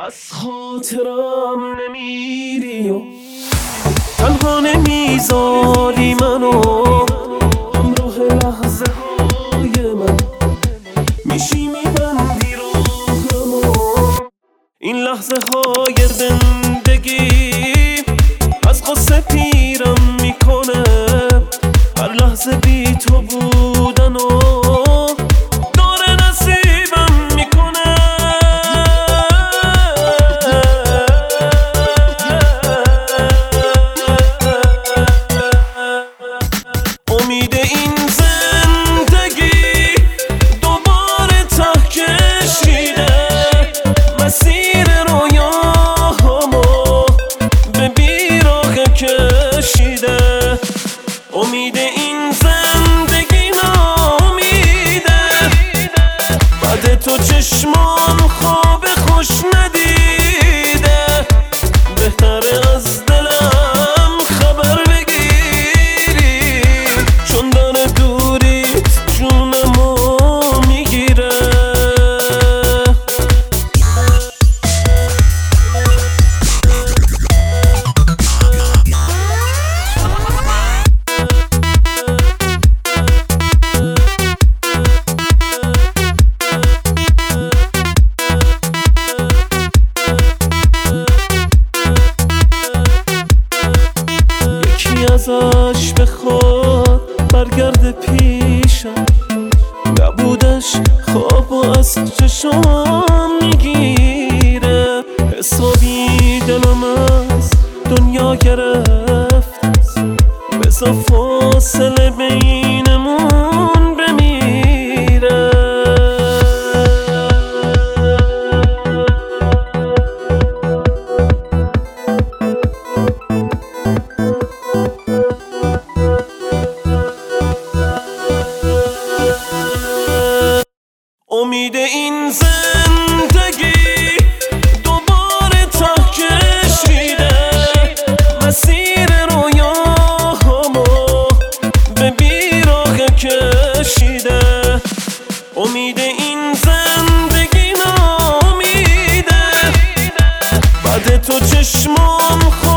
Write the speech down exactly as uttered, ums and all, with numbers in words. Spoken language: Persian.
از خاطرم نمیری و تنها نمیذاری منو همراه لحظه های من میشی میبندی راهمو. این لحظه های زندگی از قصه پیرم میکنه، هر لحظه بی تو بودن و داره نصیبم میکنه. امید این زندگی دوباره ته کشیده، مسیر رویاهامو به بیراق کشیده. امید این زندگی نامیده، بعد تو چشمان خواب خوش ندیده. بهتره از دلم خبر بگیری، چون داره دوریت جونمو میگیره. ازش بخواد برگرد پیشم، نبودش خواب و از چشام میگیره. حسابی دلم از دنیا گرفت، بذار فاصله بینمون بمیره. امید این زندگی دوباره ته کشیده، مسیر رویاهامو به بیراق کشیده. امید این زندگی نامیده، بعد تو چشمان